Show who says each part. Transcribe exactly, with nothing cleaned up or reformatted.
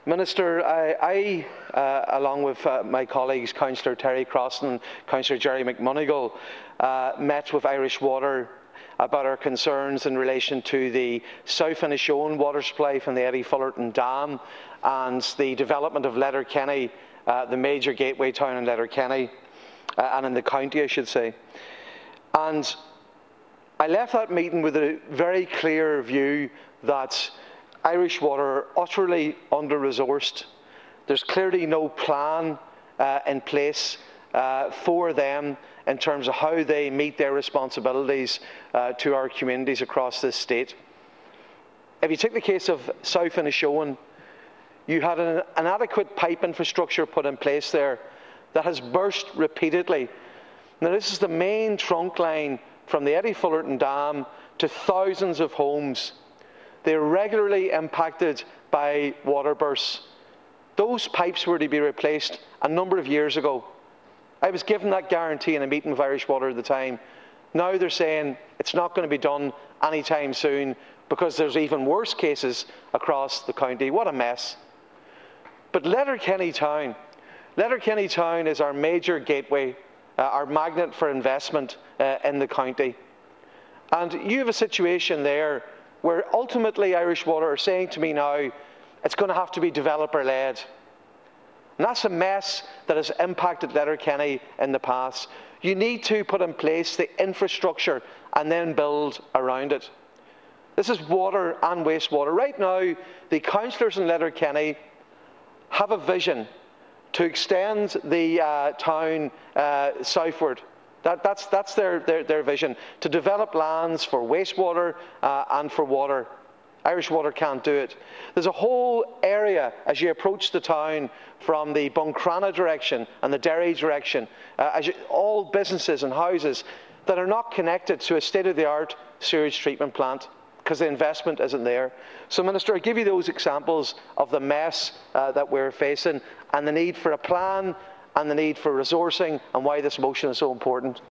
Speaker 1: Minister, I, I uh, along with uh, my colleagues, Councillor Terry Crossan and Councillor Jerry McMonigal, uh, met with Irish Water about our concerns in relation to the South Inishowen water supply from the Eddie Fullerton Dam and the development of Letterkenny, uh, the major gateway town in Letterkenny, uh, and in the county, I should say. And I left that meeting with a very clear view that Irish Water are utterly under-resourced. There's clearly no plan uh, in place uh, for them in terms of how they meet their responsibilities uh, to our communities across this state. If you take the case of South Inishowen, you had an inadequate pipe infrastructure put in place there that has burst repeatedly. Now, this is the main trunk line from the Eddie Fullerton Dam to thousands of homes. They are regularly impacted by water bursts. Those pipes were to be replaced a number of years ago. I was given that guarantee in a meeting with Irish Water at the time. Now they're saying it's not going to be done anytime soon because there's even worse cases across the county. What a mess. But Letterkenny Town, Letterkenny Town is our major gateway, uh, our magnet for investment uh, in the county. And you have a situation there where ultimately Irish Water are saying to me now, it's going to have to be developer-led. And that's a mess that has impacted Letterkenny in the past. You need to put in place the infrastructure and then build around it. This is water and wastewater. Right now, the councillors in Letterkenny have a vision to extend the uh, town uh, southward. That, that's that's their, their, their vision, to develop lands for wastewater uh, and for water. Irish Water can't do it. There's a whole area as you approach the town from the Buncrana direction and the Derry direction, uh, as you, all businesses and houses that are not connected to a state-of-the-art sewage treatment plant because the investment isn't there. So, Minister, I give you those examples of the mess uh, that we're facing and the need for a plan and the need for resourcing and why this motion is so important.